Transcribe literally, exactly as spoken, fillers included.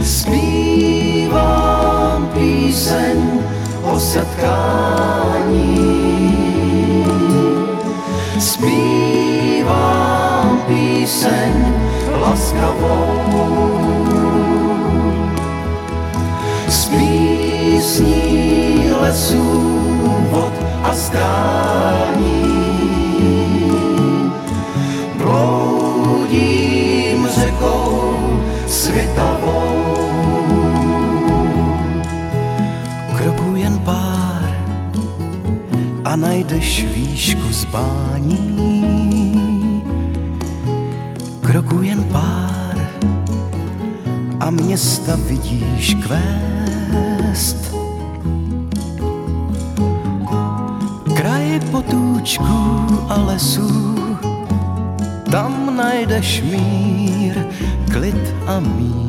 Zpívám píseň o setkání. Zpívám píseň laskavou. Z písní lesů, vod a stání. Bloudím řekou svitavou. Kroků jen pár a najdeš výšku zbání. Kroků jen pár a města vidíš kvést. Kraj potůčků a lesů, tam najdeš mír, klid a mír.